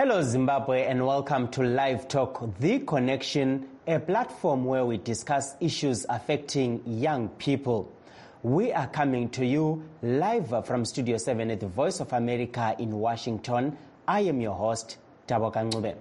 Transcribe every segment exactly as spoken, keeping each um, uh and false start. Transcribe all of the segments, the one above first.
Hello Zimbabwe and welcome to Live Talk, The Connection, a platform where we discuss issues affecting young people. We are coming to you live from Studio seven at the Voice of America in Washington. I am your host, Taboka Ngube.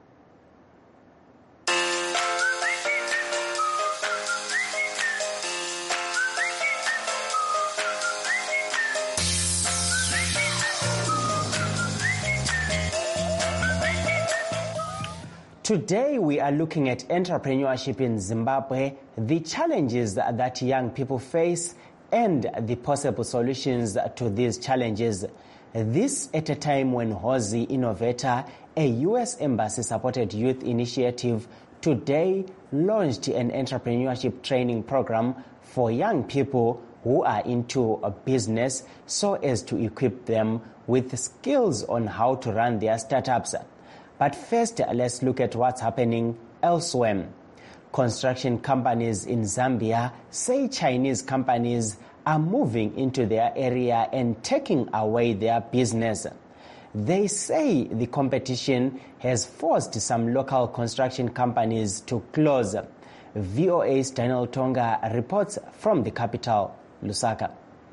Today we are looking at entrepreneurship in Zimbabwe, the challenges that young people face, and the possible solutions to these challenges. This at a time when Hozi Innovator, a U S Embassy-supported youth initiative, today launched an entrepreneurship training program for young people who are into a business so as to equip them with skills on how to run their startups. But first, let's look at what's happening elsewhere. Construction companies in Zambia say Chinese companies are moving into their area and taking away their business. They say the competition has forced some local construction companies to close. V O A's Daniel Tonga reports from the capital, Lusaka.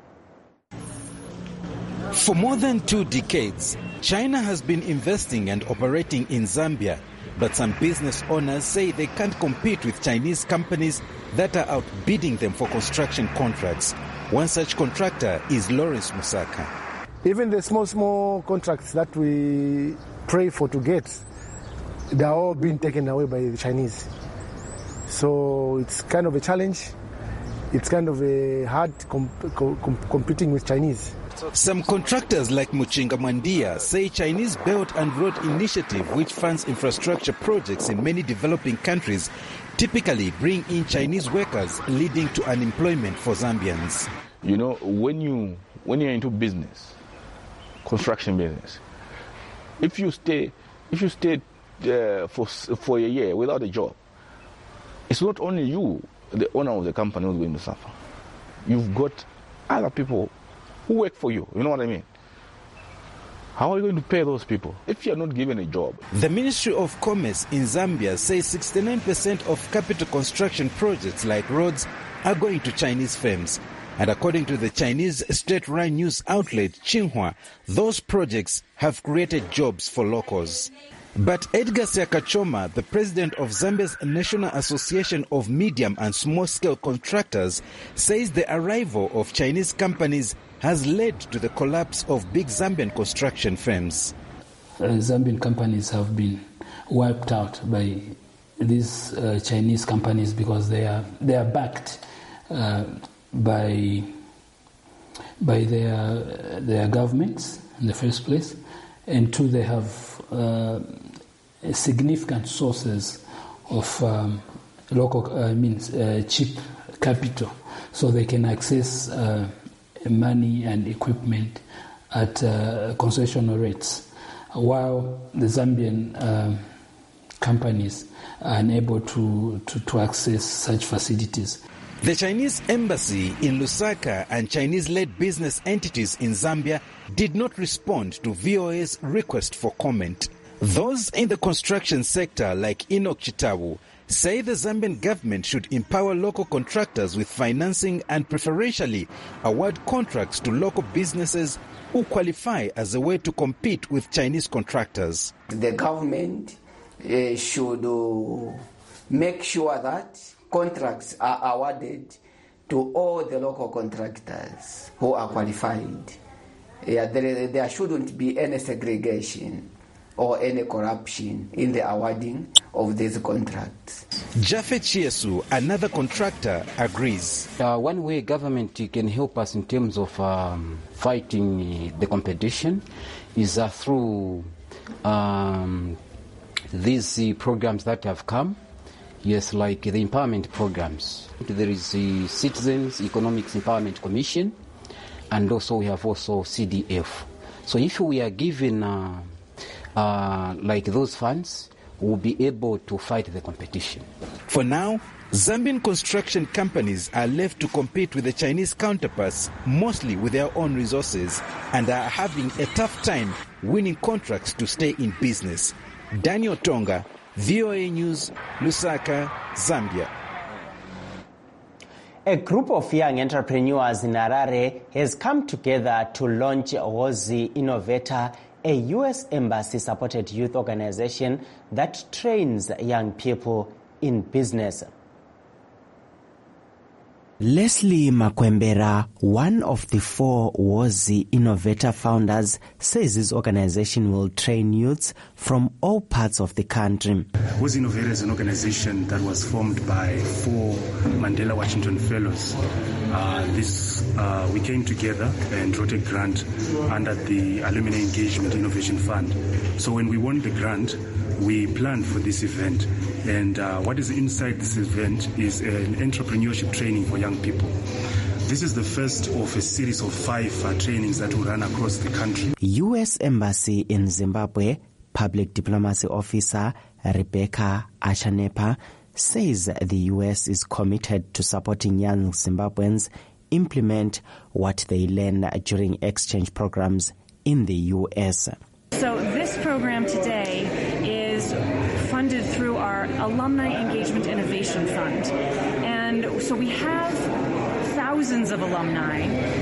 For more than two decades, China has been investing and operating in Zambia, but some business owners say they can't compete with Chinese companies that are outbidding them for construction contracts. One such contractor is Lawrence Musaka. Even the small, small contracts that we pray for to get, they are all being taken away by the Chinese. So it's kind of a challenge. It's kind of a hard comp- comp- competing with Chinese. Some contractors like Muchinga Mandia say Chinese Belt and Road Initiative, which funds infrastructure projects in many developing countries, typically bring in Chinese workers, leading to unemployment for Zambians. You know, when you when you're into business, construction business, if you stay if you stay uh, for for a year without a job, it's not only you, the owner of the company, who's going to suffer. You've got other people who work for you. You know what I mean? How are you going to pay those people if you're not given a job? The Ministry of Commerce in Zambia says sixty-nine percent of capital construction projects like roads are going to Chinese firms. And according to the Chinese state-run news outlet Xinhua, those projects have created jobs for locals. But Edgar Siakachoma, the president of Zambia's National Association of Medium and Small-Scale Contractors, says the arrival of Chinese companies has led to the collapse of big Zambian construction firms. Uh, Zambian companies have been wiped out by these uh, Chinese companies because they are they are backed uh, by by their their governments in the first place, and two, they have uh, significant sources of um, local uh, means uh, cheap capital, so they can access Uh, money and equipment at uh, concessional rates, while the Zambian uh, companies are unable to, to, to access such facilities. The Chinese embassy in Lusaka and Chinese-led business entities in Zambia did not respond to V O A's request for comment. Those in the construction sector, like Enoch Chitawu, say the Zambian government should empower local contractors with financing and preferentially award contracts to local businesses who qualify as a way to compete with Chinese contractors. The government uh, should uh, make sure that contracts are awarded to all the local contractors who are qualified. Yeah, there, there shouldn't be any segregation or any corruption in the awarding of these contracts. Jafet Chiesu, another contractor, agrees. Uh, one way government can help us in terms of um, fighting the competition is uh, through um, these uh, programs that have come. Yes, like the empowerment programs. There is the Citizens Economics Empowerment Commission, and also we have also C D F. So if we are given uh, uh, like those funds, we'll be able to fight the competition. For now, Zambian construction companies are left to compete with the Chinese counterparts, mostly with their own resources, and are having a tough time winning contracts to stay in business. Daniel Tonga, V O A News, Lusaka, Zambia. A group of young entrepreneurs in Harare has come together to launch Hozi Innovator, a U S Embassy-supported youth organization that trains young people in business. Leslie Makwembera, one of the four Hozi Innovator founders, says his organization will train youths from all parts of the country. Hozi Innovator is an organization that was formed by four Mandela Washington Fellows. Uh, this uh, we came together and wrote a grant under the Alumni Engagement Innovation Fund. So when we won the grant, we planned for this event. And uh, what is inside this event is an entrepreneurship training for young people. This is the first of a series of five uh, trainings that will run across the country. U S Embassy in Zimbabwe Public Diplomacy Officer Rebecca Ashanepa says the U S is committed to supporting young Zimbabweans implement what they learn during exchange programs in the U S. So this program today is funded through our Alumni Engagement Innovation Fund. And so we have thousands of alumni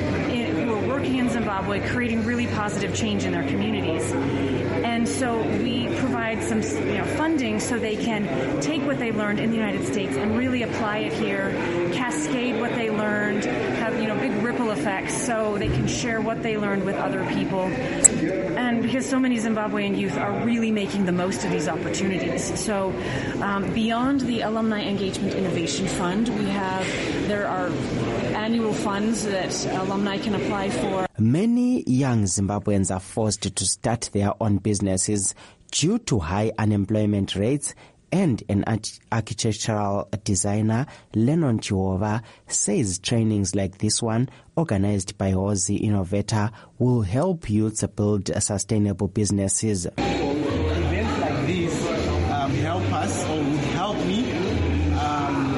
in, who are working in Zimbabwe, creating really positive change in their communities. And so we provide some you know, funding so they can take what they learned in the United States and really apply it here, cascade what they learned, have you know big ripple effects so they can share what they learned with other people. And because so many Zimbabwean youth are really making the most of these opportunities. So um, beyond the Alumni Engagement Innovation Fund, we have, there are annual funds that alumni can apply for. Many young Zimbabweans are forced to start their own businesses due to high unemployment rates, and an architectural designer, Lennon Chiova, says trainings like this one, organized by Hozi Innovator, will help youths build sustainable businesses. Events like this um, help us, or would help me um,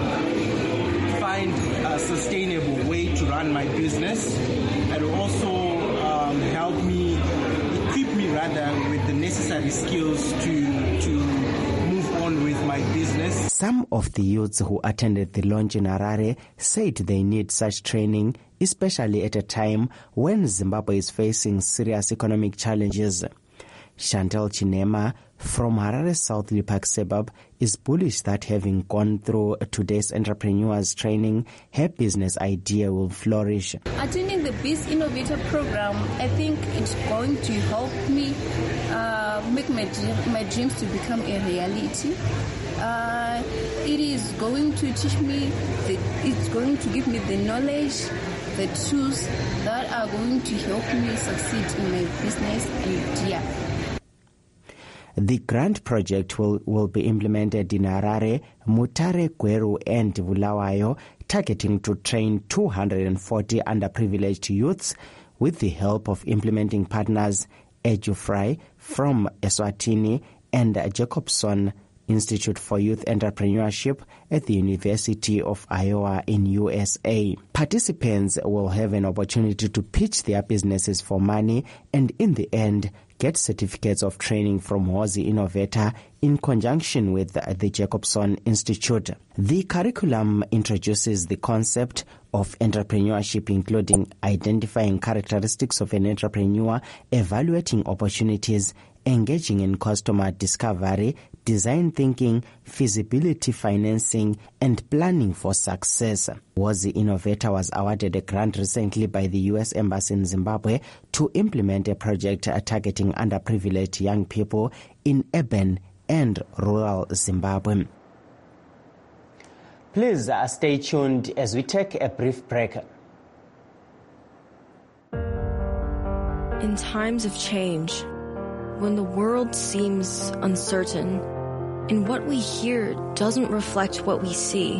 find a sustainable way to run my business, and also um, help me, equip me rather with the necessary skills to to on with my business. Some of the youths who attended the launch in Harare said they need such training, especially at a time when Zimbabwe is facing serious economic challenges. Chantal Chinema from Harare South Lipak suburb is bullish that having gone through today's entrepreneurs training, her business idea will flourish. Attending the Biz Innovator program, I think it's going to help me uh, make my, my dreams to become a reality. Uh, it is going to teach me, the, it's going to give me the knowledge, the tools that are going to help me succeed in my business and yeah. The grant project will, will be implemented in Harare, Mutare, Gweru and Bulawayo, targeting to train two hundred forty underprivileged youths with the help of implementing partners EduFry from Eswatini and Jacobson Institute for Youth Entrepreneurship at the University of Iowa in U S A. Participants will have an opportunity to pitch their businesses for money and in the end get certificates of training from Hozi Innovator in conjunction with the Jacobson Institute. The curriculum introduces the concept of entrepreneurship, including identifying characteristics of an entrepreneur, evaluating opportunities, engaging in customer discovery, design thinking, feasibility financing, and planning for success. Hozi Innovator was awarded a grant recently by the U S Embassy in Zimbabwe to implement a project targeting underprivileged young people in urban and rural Zimbabwe. Please uh, stay tuned as we take a brief break. In times of change, when the world seems uncertain and what we hear doesn't reflect what we see,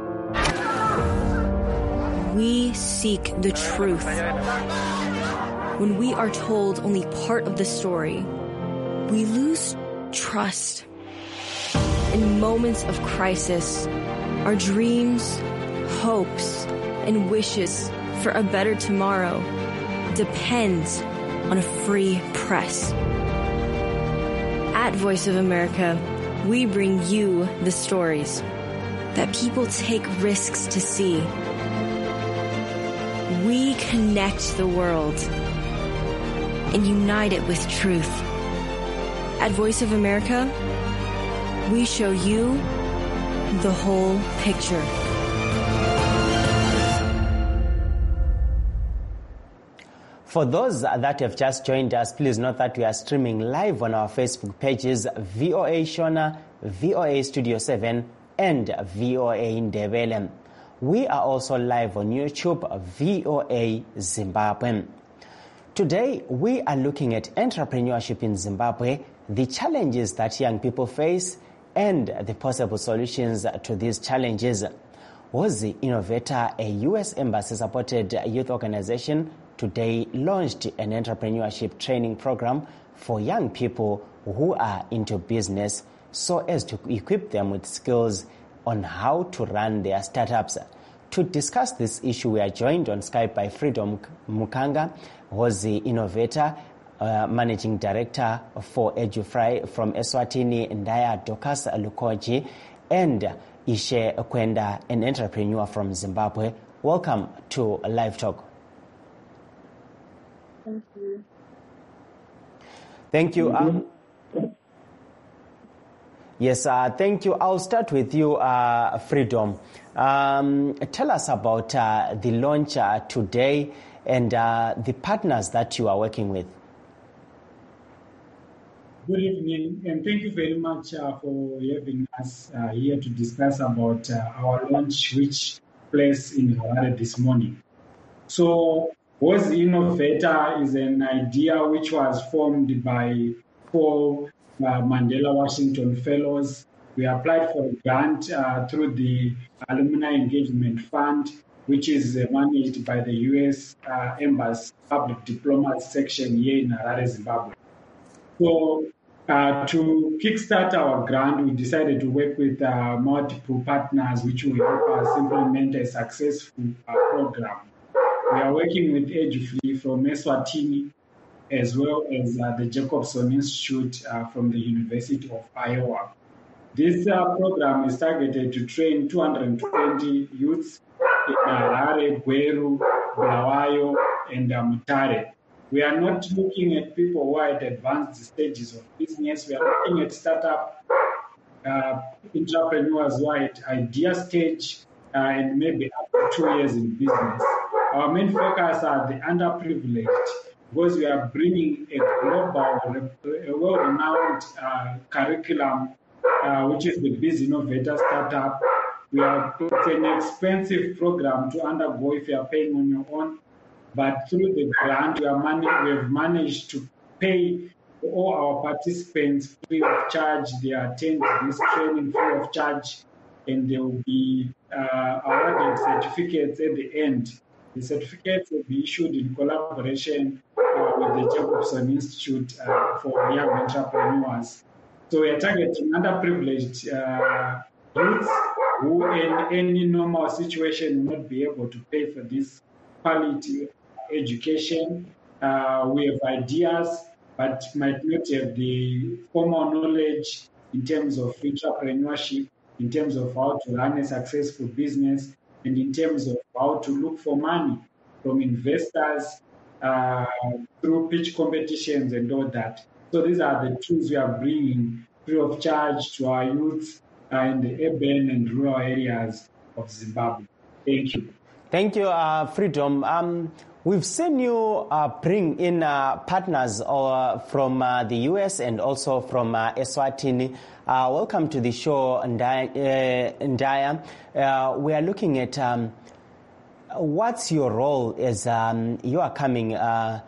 we seek the truth. When we are told only part of the story, we lose trust. In moments of crisis, Our dreams, hopes, and wishes for a better tomorrow depends on a free press. At Voice of America, we bring you the stories that people take risks to see. We connect the world and unite it with truth. At Voice of America, we show you the whole picture. For those that have just joined us, please note that we are streaming live on our Facebook pages, V O A Shona, V O A Studio seven, and V O A Ndebele. We are also live on YouTube, V O A Zimbabwe. Today, we are looking at entrepreneurship in Zimbabwe, the challenges that young people face, and the possible solutions to these challenges. Wozi Innovator, a U S Embassy-supported youth organization, today launched an entrepreneurship training program for young people who are into business so as to equip them with skills on how to run their startups. To discuss this issue, we are joined on Skype by Freedom Mukanga, Wozi Innovator, uh, Managing Director for EduFry from Eswatini, Ndaya Dokas Lukoji, and Ishe Kwenda, an entrepreneur from Zimbabwe. Welcome to Live Talk. Thank you. Thank you. Um, yes, uh, thank you. I'll start with you, uh, Freedom. Um, tell us about uh, the launch uh, today and uh, the partners that you are working with. Good evening, and thank you very much uh, for having us uh, here to discuss about uh, our launch, which took place in Harare this morning. So, Wozi Innovator is an idea which was formed by four uh, Mandela Washington Fellows. We applied for a grant uh, through the Alumni Engagement Fund, which is uh, managed by the U S uh, Embassy Public Diplomat section here in Harare, Zimbabwe. So, uh, to kickstart our grant, we decided to work with uh, multiple partners which will help us implement a successful uh, program. We are working with EduFree from Eswatini, as well as uh, the Jacobson Institute uh, from the University of Iowa. This uh, program is targeted to train two hundred twenty youths in Harare, Gweru, Bulawayo, and uh, Mutare. We are not looking at people who are at advanced stages of business. We are looking at startup uh, entrepreneurs who are at idea stage uh, and maybe up to two years in business. Our main focus are the underprivileged, because we are bringing a global, a well-renowned uh, curriculum, uh, which is the Biz Innovator Startup. We are, it's an expensive program to undergo if you are paying on your own, but through the grant, we, are man- we have managed to pay all our participants free of charge. They attend this training free of charge, and they will be uh, awarded certificates at the end. The certificates will be issued in collaboration uh, with the Jacobson Institute uh, for Young Entrepreneurs. So we are targeting underprivileged uh, youths who in any normal situation will not be able to pay for this quality education. Uh, we have ideas, but might not have the formal knowledge in terms of entrepreneurship, in terms of how to run a successful business, and in terms of how to look for money from investors uh, through pitch competitions and all that. So these are the tools we are bringing free of charge to our youths uh, in the urban and rural areas of Zimbabwe. Thank you. Thank you, uh, Freedom. Um, we've seen you uh, bring in uh, partners uh, from uh, the U S and also from uh, Eswatini. Uh, welcome to the show, Ndaya. Uh, Ndaya. Uh, we are looking at um, what's your role as um, you are coming uh,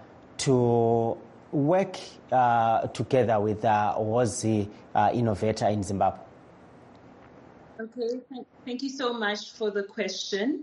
to work uh, together with uh, Wozi uh, Innovator in Zimbabwe. Okay, thank, thank you so much for the question.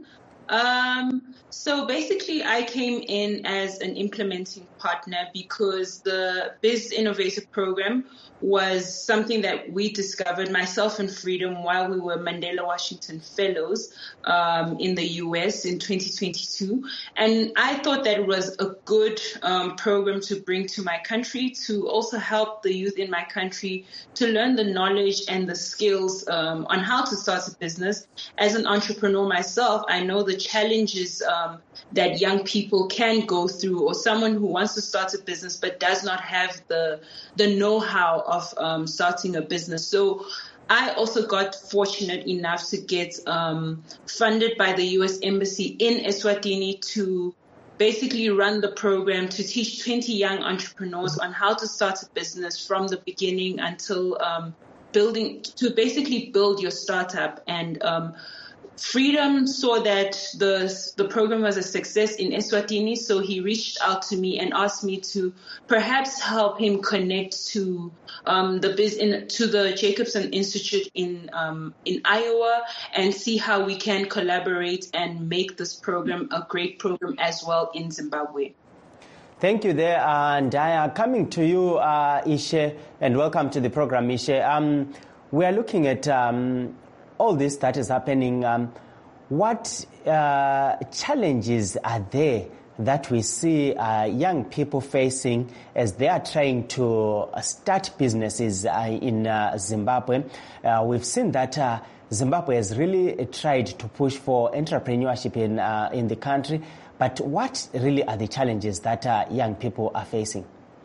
Um, so basically, I came in as an implementing partner because the Biz Innovator program was something that we discovered, myself and Freedom, while we were Mandela Washington Fellows um, in the U S in twenty twenty-two. And I thought that it was a good um, program to bring to my country, to also help the youth in my country to learn the knowledge and the skills um, on how to start a business. As an entrepreneur myself, I know the challenges um, that young people can go through, or someone who wants to start a business but does not have the the know-how of um, starting a business. So I also got fortunate enough to get um, funded by the U S Embassy in Eswatini to basically run the program to teach twenty young entrepreneurs on how to start a business from the beginning until um, building, to basically build your startup. And um, Freedom saw that the the program was a success in Eswatini, so he reached out to me and asked me to perhaps help him connect to um, the biz in, to the Jacobson Institute in um, in Iowa, and see how we can collaborate and make this program a great program as well in Zimbabwe. Thank you there, and uh, coming to you, uh, Ishe, and welcome to the program, Ishe. Um, we are looking at um, all this that is happening. Um, what uh, challenges are there that we see uh, young people facing as they are trying to start businesses uh, in uh, Zimbabwe? Uh, we've seen that uh, Zimbabwe has really tried to push for entrepreneurship in uh, in the country, but what really are the challenges that uh, young people are facing?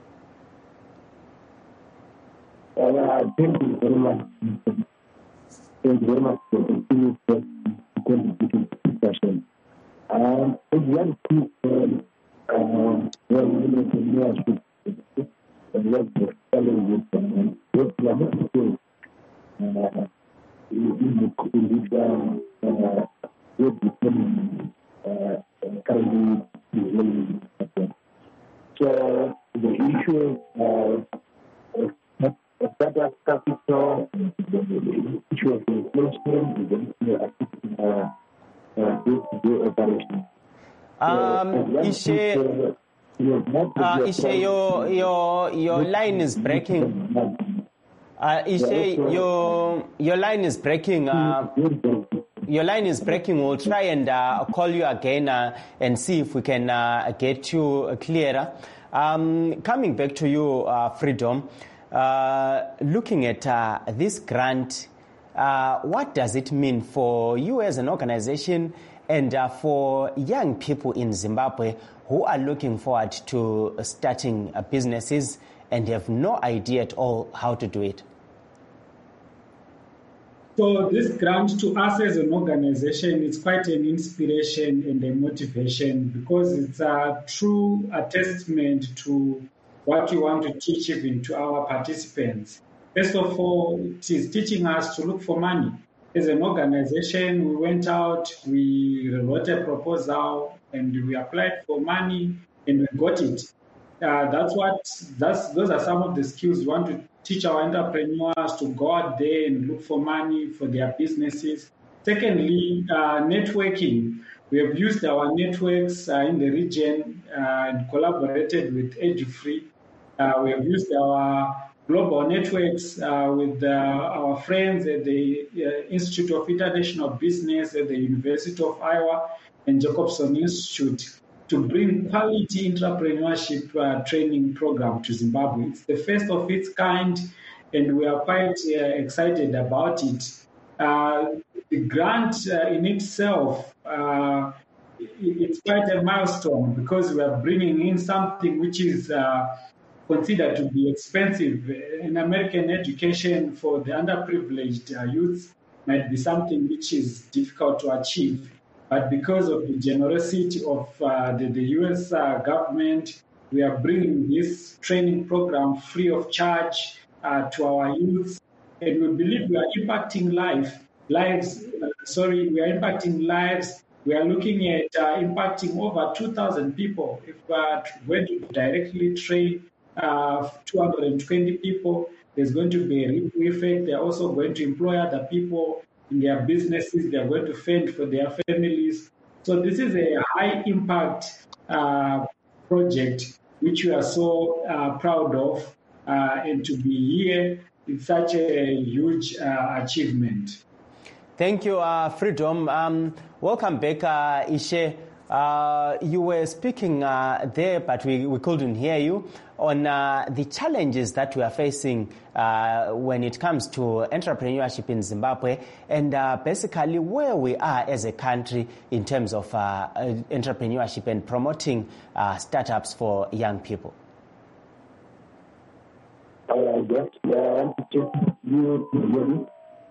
Uh, thank you very much. Thank you very much for the continued discussion. Um, as young people, uh, well, we need to know what the challenges and what we are not doing uh, in the condition uh, what the economy uh, currently is really. So the issue of uh, startup capital, the issue of inflation, the issue of day-to-day operation. Um, Ishe, uh, Ishe, your your your line is breaking. Uh, Ishe, your your line is breaking. Uh, your line is breaking. We'll try and uh, call you again uh, and see if we can uh, get you clearer. Um, coming back to you, uh, Freedom. Uh, looking at uh, this grant, uh, what does it mean for you as an organization and uh, for young people in Zimbabwe who are looking forward to starting uh, businesses and have no idea at all how to do it? So this grant to us as an organization is quite an inspiration and a motivation, because it's a true a testament to what we want to teach even to our participants. First of all, it is teaching us to look for money. As an organization, we went out, we wrote a proposal, and we applied for money, and we got it. Uh, that's what. That's those are some of the skills we want to teach our entrepreneurs, to go out there and look for money for their businesses. Secondly, uh, networking. We have used our networks uh, in the region uh, and collaborated with EduFree. Uh, we have used our global networks uh, with uh, our friends at the uh, Institute of International Business at the University of Iowa and Jacobson Institute to bring quality entrepreneurship uh, training program to Zimbabwe. It's the first of its kind, and we are quite uh, excited about it. Uh, the grant uh, in itself, uh, it's quite a milestone, because we are bringing in something which is uh, considered to be expensive. In American education for the underprivileged uh, youth might be something which is difficult to achieve. But because of the generosity of uh, the, the U S uh, government, we are bringing this training program free of charge uh, to our youth. And we believe we are impacting life, lives. Uh, sorry, we are impacting lives. We are looking at uh, impacting over two thousand people. If we are going to directly train uh, two hundred twenty people, there's going to be a ripple effect. They're also going to employ other people in their businesses. They're going to fend for their families. So this is a high impact uh, project which we are so uh, proud of, uh, and to be here is such a huge uh, achievement. Thank you, uh, Freedom. Um, welcome back, uh, Ishe. Uh, you were speaking uh, there, but we, we couldn't hear you, on uh, the challenges that we are facing uh, when it comes to entrepreneurship in Zimbabwe, and uh, basically where we are as a country in terms of uh, entrepreneurship and promoting uh, startups for young people. Uh, yes, uh, you, you,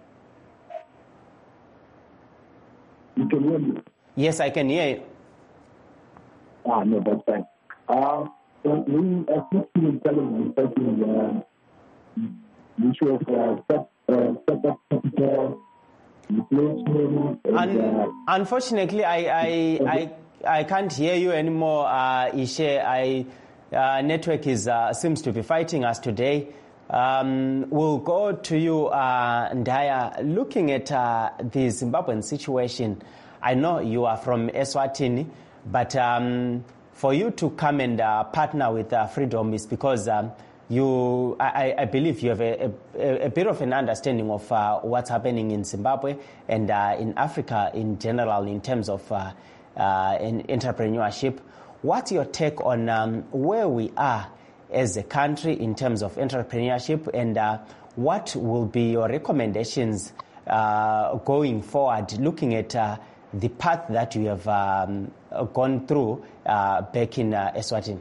you can hear me? Yes, I can hear you. Ah, no, that's fine. Uh, so we are speaking intelligence, uh, the issue of uh, step, uh, step up capital, replacement. Un- unfortunately, I, I, I, I can't hear you anymore, uh, Ishe. I, uh, network is uh, seems to be fighting us today. Um, we'll go to you, uh, Ndaya. Looking at uh, the Zimbabwean situation, I know you are from Eswatini. But um, for you to come and uh, partner with uh, Freedom is because um, you, I, I believe you have a, a, a bit of an understanding of uh, what's happening in Zimbabwe and uh, in Africa in general in terms of uh, uh, in entrepreneurship. What's your take on um, where we are as a country in terms of entrepreneurship, and uh, what will be your recommendations uh, going forward, looking at uh, the path that you have um, gone through uh, back in uh, Eswatini?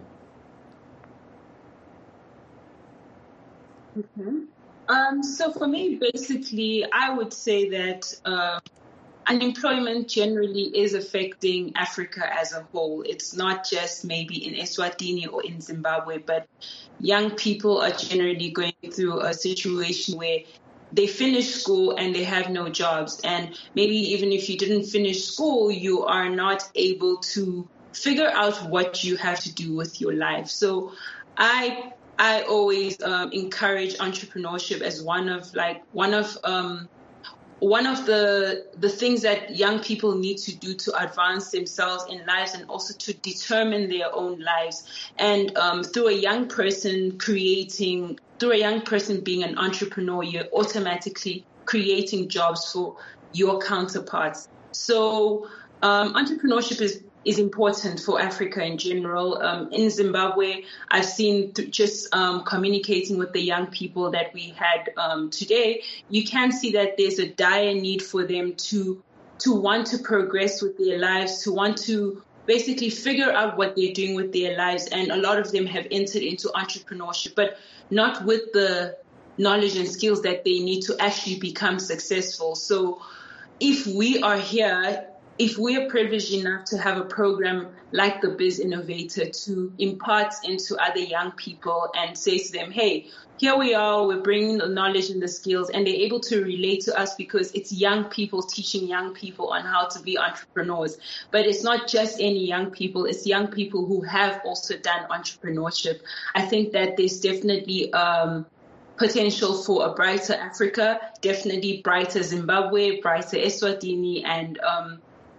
Okay. Um, so for me, basically, I would say that uh, unemployment generally is affecting Africa as a whole. It's not just maybe in Eswatini or in Zimbabwe, but young people are generally going through a situation where they finish school and they have no jobs. And maybe even if you didn't finish school, you are not able to figure out what you have to do with your life. So I I always um, encourage entrepreneurship as one of like one of um, one of the the things that young people need to do to advance themselves in lives and also to determine their own lives. And um, through a young person creating Through a young person being an entrepreneur, you're automatically creating jobs for your counterparts. So um, entrepreneurship is, is important for Africa in general. Um, in Zimbabwe, I've seen th- just um, communicating with the young people that we had um, today, you can see that there's a dire need for them to to want to progress with their lives, to want to basically figure out what they're doing with their lives. And a lot of them have entered into entrepreneurship, but not with the knowledge and skills that they need to actually become successful. So if we are here, if we are privileged enough to have a program like the Biz Innovator to impart into other young people and say to them, hey, here we are, we're bringing the knowledge and the skills, and they're able to relate to us because it's young people teaching young people on how to be entrepreneurs. But it's not just any young people, it's young people who have also done entrepreneurship. I think that there's definitely um, potential for a brighter Africa, definitely brighter Zimbabwe, brighter Eswatini, and um,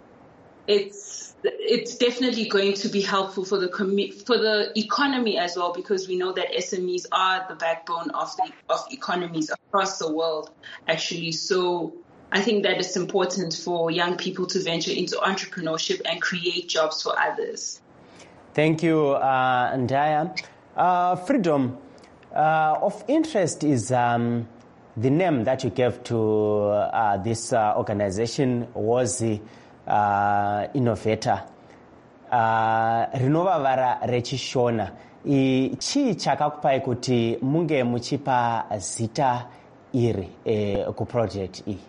it's it's definitely going to be helpful for the commu- for the economy as well, because we know that S M Es are the backbone of the of economies across the world, actually. So I think that it's important for young people to venture into entrepreneurship and create jobs for others. Thank you, uh, Ndaya. Uh, Freedom, uh, of interest is um, the name that you gave to uh, this uh, organization was the Uh, innovator. Uh, rinovavara rechishona. Chii chakakupai kuti munge muchipa zita iri eh, ku project iyi?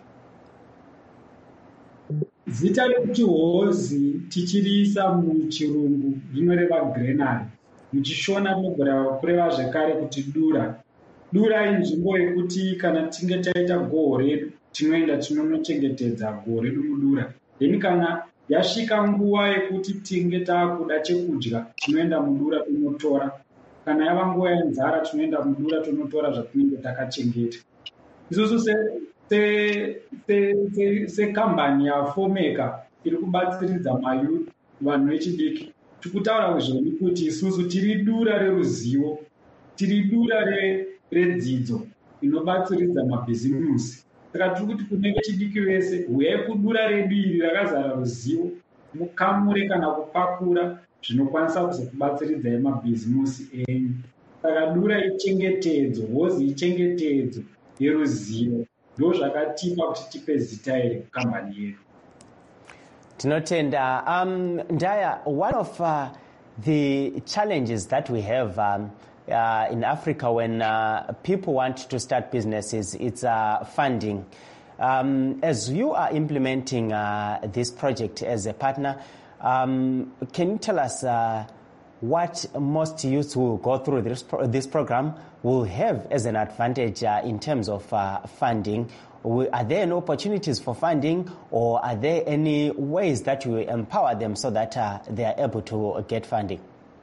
Zita rekuti hozi tichiriisa muchirungu rinoreva granary. Muchishona rinogona kureva zvekare kuti dura. Dura inzvimbo yekuti kana tinge taita gore tinoenda tinonochengetedza gore redu mudura. Then kana yasvika nguva yekuti tinge takuda chekudya tinoenda mudura tonotora. Kana yava nguva yenzara tinoenda mudura tonotora zvatinenge takachengeta. Isusu sekambani yaFomeka iri kubatsiridza mayouth, vanhu vechidiki. Tikutaura kuzvoni kuti isusu tiri dura reruzivo, tiri dura redzidzo inobatsiridza mabhizimusi. Saka tiri kuti kune vechidiki vese, huyai kudura redu iri rakazara ruzivo, mukamure kana kupakura zvinokwanisa kuzokubatsiridzai mabhizimusi enyu. Saka dura ichengetedzo, hozi ichengetedzo yeruzivo. Ndo zvakatipa kuti tipe zita iri kukambani yedu. Tinotenda. Um, Ndaya, one of uh, the challenges that we have um, uh, in Africa when uh, people want to start businesses, it's uh, funding. Um, as you are implementing uh, this project as a partner, um, can you tell us uh, what most youth who go through this, pro this program will have as an advantage uh, in terms of uh, funding? Are there any opportunities for funding, or are there any ways that you empower them so that uh, they are able to get funding?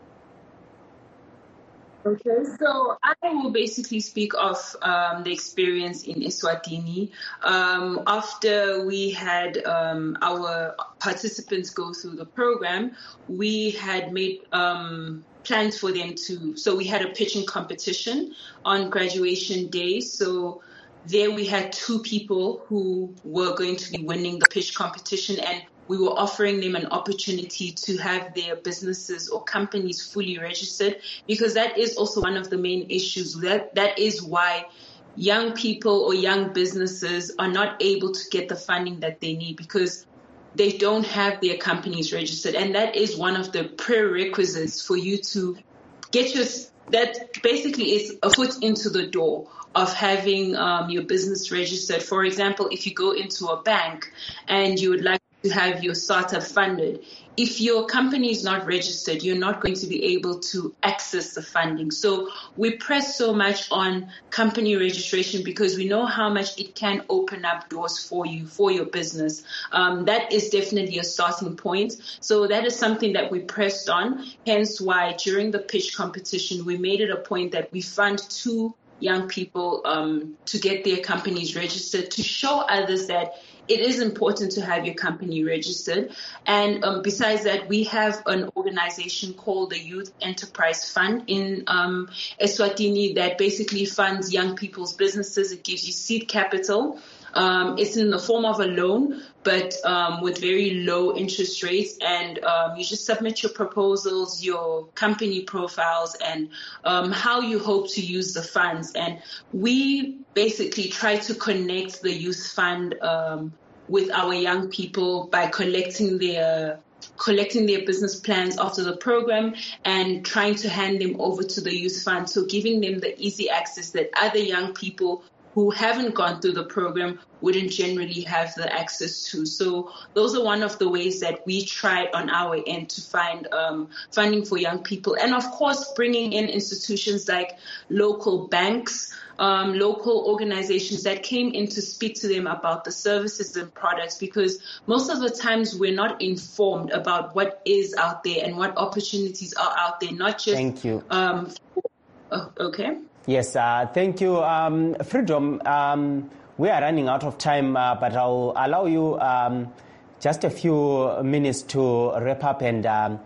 Okay, so I will basically speak of um, the experience in Eswatini. Um, after we had um, our participants go through the program, we had made um, plans for them to, so we had a pitching competition on graduation day. So there we had two people who were going to be winning the pitch competition, and we were offering them an opportunity to have their businesses or companies fully registered, because that is also one of the main issues. That that is why young people or young businesses are not able to get the funding that they need, because they don't have their companies registered. And that is one of the prerequisites for you to get your, that basically is a foot into the door of having um, your business registered. For example, if you go into a bank and you would like to have your startup funded, if your company is not registered, you're not going to be able to access the funding. So we press so much on company registration because we know how much it can open up doors for you, for your business. Um, that is definitely a starting point. So that is something that we pressed on, hence why during the pitch competition, we made it a point that we fund two young people um, to get their companies registered, to show others that it is important to have your company registered. And um, besides that, we have an organization called the Youth Enterprise Fund in um, Eswatini that basically funds young people's businesses. It gives you seed capital. Um, it's in the form of a loan, but um, with very low interest rates. And um, you just submit your proposals, your company profiles, and um, how you hope to use the funds. And we basically try to connect the youth fund um, with our young people by collecting their collecting their business plans after the program and trying to hand them over to the youth fund. So giving them the easy access that other young people who haven't gone through the program wouldn't generally have the access to. So those are one of the ways that we tried on our end to find um, funding for young people. And of course, bringing in institutions like local banks, um, local organizations that came in to speak to them about the services and products, because most of the times we're not informed about what is out there and what opportunities are out there, not just... Thank you. Um, for, oh, okay. Yes, uh, thank you. Um, Freedom, um, we are running out of time, uh, but I'll allow you um, just a few minutes to wrap up and um,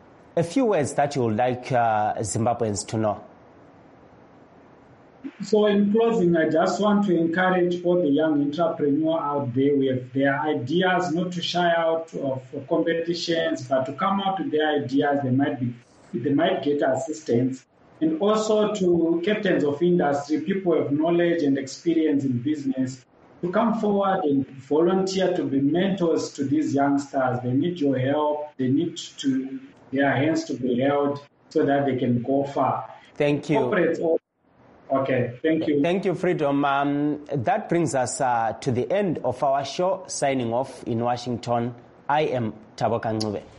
a few words that you would like uh, Zimbabweans to know. So in closing, I just want to encourage all the young entrepreneurs out there with their ideas, not to shy out of competitions, but to come out with their ideas. They might be, they might get assistance. And also to captains of industry, people with knowledge and experience in business, to come forward and volunteer to be mentors to these youngsters. They need your help. They need to their hands to be held so that they can go far. Thank you. Corporates all Okay, thank you. Thank you, Freedom. Um, that brings us uh, to the end of our show. Signing off in Washington, I am Thabo Kancube.